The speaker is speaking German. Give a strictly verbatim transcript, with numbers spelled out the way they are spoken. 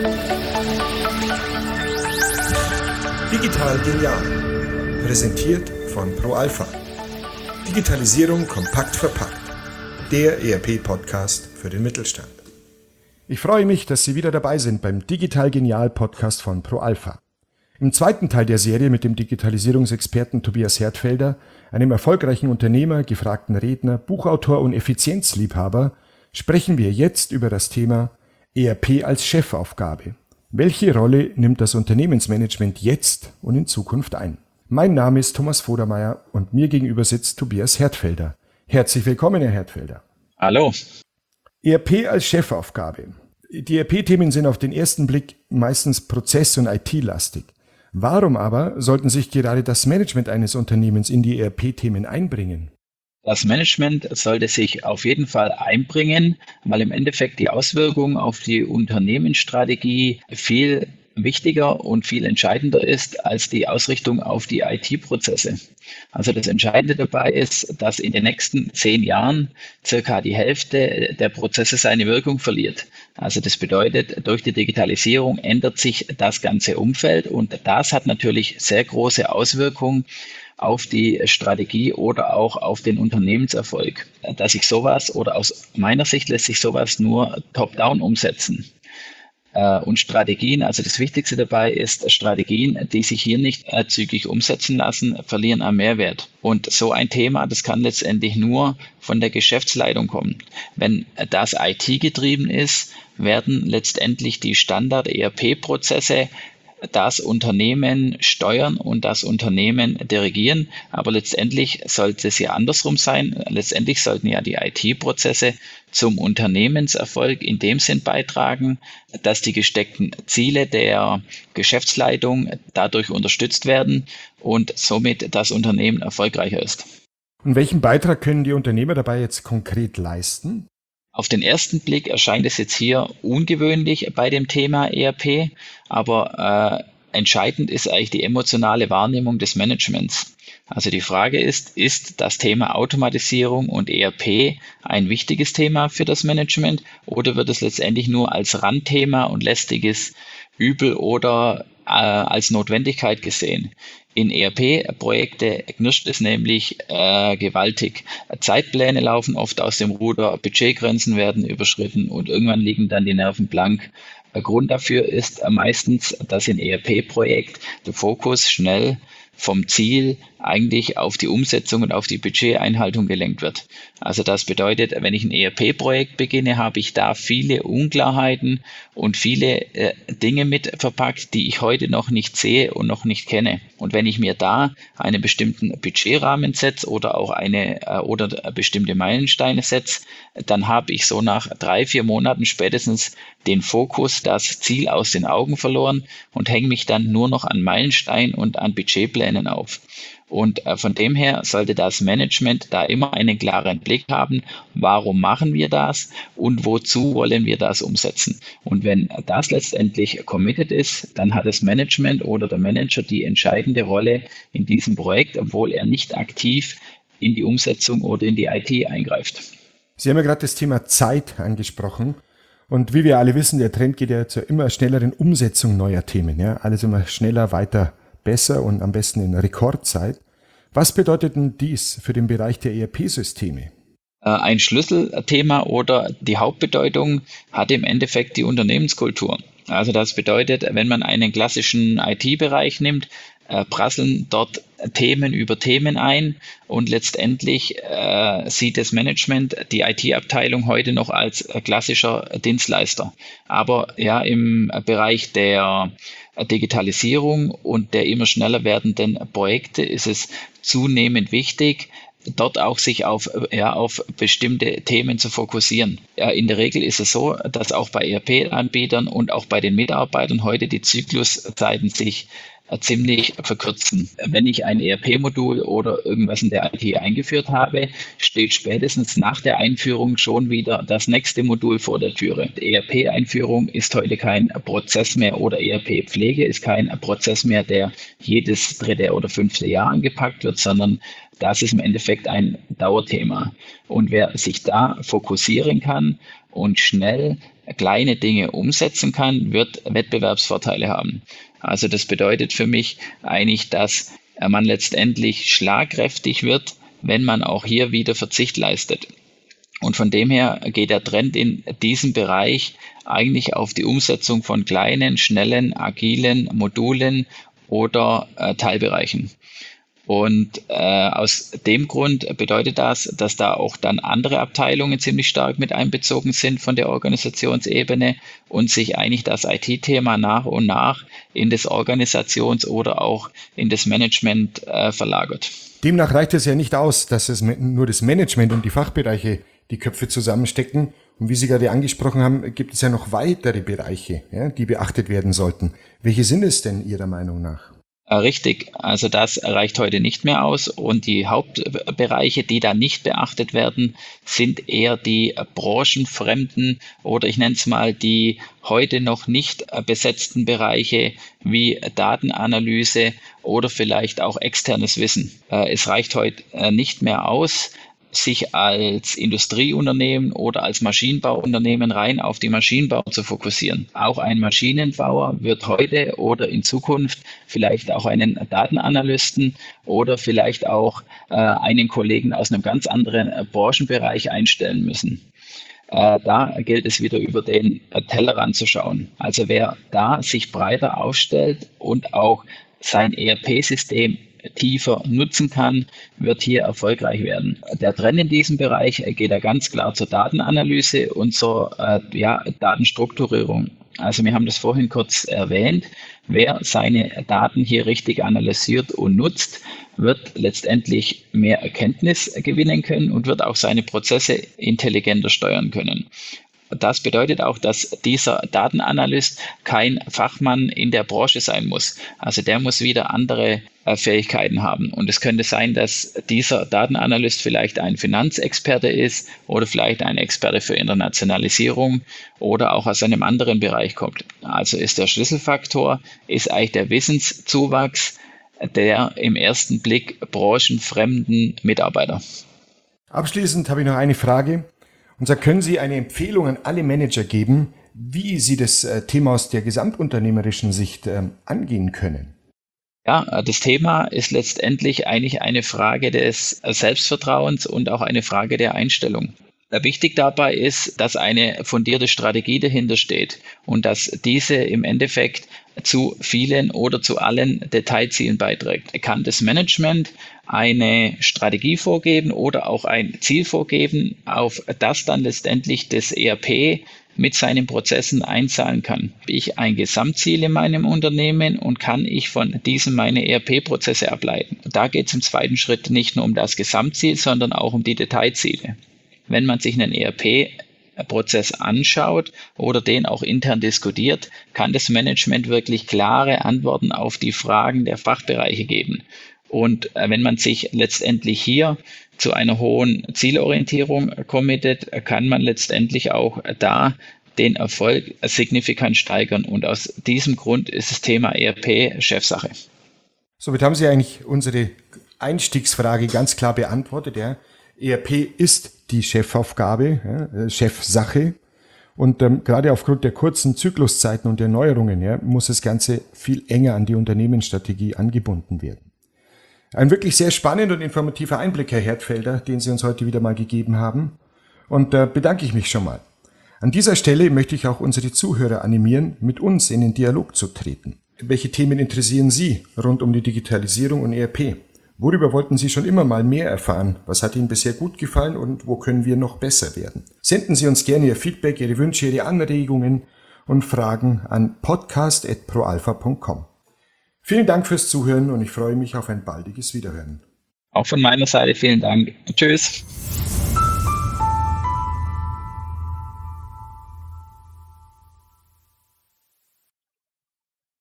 Digital genial. Präsentiert von ProAlpha. Digitalisierung kompakt verpackt. Der E R P-Podcast für den Mittelstand. Ich freue mich, dass Sie wieder dabei sind beim Digital Genial Podcast von ProAlpha. Im zweiten Teil der Serie mit dem Digitalisierungsexperten Tobias Hertfelder, einem erfolgreichen Unternehmer, gefragten Redner, Buchautor und Effizienzliebhaber, sprechen wir jetzt über das Thema E R P als Chefaufgabe. Welche Rolle nimmt das Unternehmensmanagement jetzt und in Zukunft ein? Mein Name ist Thomas Vodermeier und mir gegenüber sitzt Tobias Hertfelder. Herzlich willkommen, Herr Hertfelder. Hallo. E R P als Chefaufgabe. Die E R P-Themen sind auf den ersten Blick meistens prozess- und I T-lastig. Warum aber sollten sich gerade das Management eines Unternehmens in die E R P-Themen einbringen? Das Management sollte sich auf jeden Fall einbringen, weil im Endeffekt die Auswirkung auf die Unternehmensstrategie viel wichtiger und viel entscheidender ist als die Ausrichtung auf die I T-Prozesse. Also das Entscheidende dabei ist, dass in den nächsten zehn Jahren circa die Hälfte der Prozesse seine Wirkung verliert. Also das bedeutet, durch die Digitalisierung ändert sich das ganze Umfeld und das hat natürlich sehr große Auswirkungen auf die Strategie oder auch auf den Unternehmenserfolg. Dass ich sowas oder aus meiner Sicht lässt sich sowas nur top-down umsetzen. Und Strategien, also das Wichtigste dabei ist, Strategien, die sich hier nicht zügig umsetzen lassen, verlieren an Mehrwert. Und so ein Thema, das kann letztendlich nur von der Geschäftsleitung kommen. Wenn das I T getrieben ist, werden letztendlich die Standard-E R P-Prozesse das Unternehmen steuern und das Unternehmen dirigieren. Aber letztendlich sollte es ja andersrum sein. Letztendlich sollten ja die I T-Prozesse zum Unternehmenserfolg in dem Sinn beitragen, dass die gesteckten Ziele der Geschäftsleitung dadurch unterstützt werden und somit das Unternehmen erfolgreicher ist. Und welchen Beitrag können die Unternehmer dabei jetzt konkret leisten? Auf den ersten Blick erscheint es jetzt hier ungewöhnlich bei dem Thema E R P, aber äh, entscheidend ist eigentlich die emotionale Wahrnehmung des Managements. Also die Frage ist, ist das Thema Automatisierung und E R P ein wichtiges Thema für das Management oder wird es letztendlich nur als Randthema und lästiges Übel oder äh, als Notwendigkeit gesehen? In E R P-Projekte knirscht es nämlich äh, gewaltig. Zeitpläne laufen oft aus dem Ruder, Budgetgrenzen werden überschritten und irgendwann liegen dann die Nerven blank. Der Grund dafür ist meistens, dass in E R P-Projekt der Fokus schnell vom Ziel eigentlich auf die Umsetzung und auf die Budgeteinhaltung gelenkt wird. Also das bedeutet, wenn ich ein E R P-Projekt beginne, habe ich da viele Unklarheiten und viele äh, Dinge mit verpackt, die ich heute noch nicht sehe und noch nicht kenne. Und wenn ich mir da einen bestimmten Budgetrahmen setze oder auch eine äh, oder bestimmte Meilensteine setze, dann habe ich so nach drei, vier Monaten spätestens den Fokus, das Ziel aus den Augen verloren und hänge mich dann nur noch an Meilensteinen und an Budgetplänen auf. Und äh, von dem her sollte das Management da immer einen klaren Blick haben, warum machen wir das und wozu wollen wir das umsetzen. Und wenn das letztendlich committed ist, dann hat das Management oder der Manager die entscheidende Rolle in diesem Projekt, obwohl er nicht aktiv in die Umsetzung oder in die I T eingreift. Sie haben ja gerade das Thema Zeit angesprochen. Und wie wir alle wissen, der Trend geht ja zur immer schnelleren Umsetzung neuer Themen. Ja? Alles immer schneller, weiter, besser und am besten in Rekordzeit. Was bedeutet denn dies für den Bereich der E R P-Systeme? Ein Schlüsselthema oder die Hauptbedeutung hat im Endeffekt die Unternehmenskultur. Also das bedeutet, wenn man einen klassischen I T-Bereich nimmt, äh, prasseln dort Themen über Themen ein und letztendlich äh, sieht das Management die I T-Abteilung heute noch als äh, klassischer Dienstleister. Aber ja, im Bereich der Digitalisierung und der immer schneller werdenden Projekte ist es zunehmend wichtig, dort auch sich auf, ja, auf bestimmte Themen zu fokussieren. Ja, in der Regel ist es so, dass auch bei E R P-Anbietern und auch bei den Mitarbeitern heute die Zykluszeiten sich ziemlich verkürzen. Wenn ich ein E R P-Modul oder irgendwas in der I T eingeführt habe, steht spätestens nach der Einführung schon wieder das nächste Modul vor der Türe. Die E R P-Einführung ist heute kein Prozess mehr oder E R P-Pflege ist kein Prozess mehr, der jedes dritte oder fünfte Jahr angepackt wird, sondern das ist im Endeffekt ein Dauerthema. Und wer sich da fokussieren kann und schnell kleine Dinge umsetzen kann, wird Wettbewerbsvorteile haben. Also das bedeutet für mich eigentlich, dass man letztendlich schlagkräftig wird, wenn man auch hier wieder Verzicht leistet. Und von dem her geht der Trend in diesem Bereich eigentlich auf die Umsetzung von kleinen, schnellen, agilen Modulen oder äh, Teilbereichen. Und äh, aus dem Grund bedeutet das, dass da auch dann andere Abteilungen ziemlich stark mit einbezogen sind von der Organisationsebene und sich eigentlich das I T-Thema nach und nach in das Organisations- oder auch in das Management äh, verlagert. Demnach reicht es ja nicht aus, dass es nur das Management und die Fachbereiche die Köpfe zusammenstecken. Und wie Sie gerade angesprochen haben, gibt es ja noch weitere Bereiche, ja, die beachtet werden sollten. Welche sind es denn Ihrer Meinung nach? Richtig, also das reicht heute nicht mehr aus und die Hauptbereiche, die da nicht beachtet werden, sind eher die branchenfremden oder ich nenne es mal die heute noch nicht besetzten Bereiche wie Datenanalyse oder vielleicht auch externes Wissen. Es reicht heute nicht mehr aus, sich als Industrieunternehmen oder als Maschinenbauunternehmen rein auf die Maschinenbau zu fokussieren. Auch ein Maschinenbauer wird heute oder in Zukunft vielleicht auch einen Datenanalysten oder vielleicht auch äh, einen Kollegen aus einem ganz anderen äh, Branchenbereich einstellen müssen. Äh, da gilt es wieder über den äh, Tellerrand zu schauen. Also wer da sich breiter aufstellt und auch sein E R P-System tiefer nutzen kann, wird hier erfolgreich werden. Der Trend in diesem Bereich geht ja ganz klar zur Datenanalyse und zur äh, ja, Datenstrukturierung. Also wir haben das vorhin kurz erwähnt. Wer seine Daten hier richtig analysiert und nutzt, wird letztendlich mehr Erkenntnis gewinnen können und wird auch seine Prozesse intelligenter steuern können. Das bedeutet auch, dass dieser Datenanalyst kein Fachmann in der Branche sein muss. Also der muss wieder andere äh, Fähigkeiten haben. Und es könnte sein, dass dieser Datenanalyst vielleicht ein Finanzexperte ist oder vielleicht ein Experte für Internationalisierung oder auch aus einem anderen Bereich kommt. Also ist der Schlüsselfaktor, ist eigentlich der Wissenszuwachs der im ersten Blick branchenfremden Mitarbeiter. Abschließend habe ich noch eine Frage. Und zwar können Sie eine Empfehlung an alle Manager geben, wie sie das Thema aus der gesamtunternehmerischen Sicht ähm, angehen können? Ja, das Thema ist letztendlich eigentlich eine Frage des Selbstvertrauens und auch eine Frage der Einstellung. Wichtig dabei ist, dass eine fundierte Strategie dahinter steht und dass diese im Endeffekt zu vielen oder zu allen Detailzielen beiträgt. Kann das Management eine Strategie vorgeben oder auch ein Ziel vorgeben, auf das dann letztendlich das E R P mit seinen Prozessen einzahlen kann? Habe ich ein Gesamtziel in meinem Unternehmen und kann ich von diesem meine E R P-Prozesse ableiten? Da geht es im zweiten Schritt nicht nur um das Gesamtziel, sondern auch um die Detailziele. Wenn man sich einen E R P-Prozess anschaut oder den auch intern diskutiert, kann das Management wirklich klare Antworten auf die Fragen der Fachbereiche geben. Und wenn man sich letztendlich hier zu einer hohen Zielorientierung committet, kann man letztendlich auch da den Erfolg signifikant steigern. Und aus diesem Grund ist das Thema E R P Chefsache. Somit haben Sie eigentlich unsere Einstiegsfrage ganz klar beantwortet. Ja. E R P ist die Chefaufgabe, ja, Chefsache. Und ähm, gerade aufgrund der kurzen Zykluszeiten und der Neuerungen ja, muss das Ganze viel enger an die Unternehmensstrategie angebunden werden. Ein wirklich sehr spannender und informativer Einblick, Herr Hertfelder, den Sie uns heute wieder mal gegeben haben. Und da äh, bedanke ich mich schon mal. An dieser Stelle möchte ich auch unsere Zuhörer animieren, mit uns in den Dialog zu treten. Welche Themen interessieren Sie rund um die Digitalisierung und E R P? Worüber wollten Sie schon immer mal mehr erfahren? Was hat Ihnen bisher gut gefallen und wo können wir noch besser werden? Senden Sie uns gerne Ihr Feedback, Ihre Wünsche, Ihre Anregungen und Fragen an podcast at proalpha punkt com. Vielen Dank fürs Zuhören und ich freue mich auf ein baldiges Wiederhören. Auch von meiner Seite vielen Dank. Tschüss.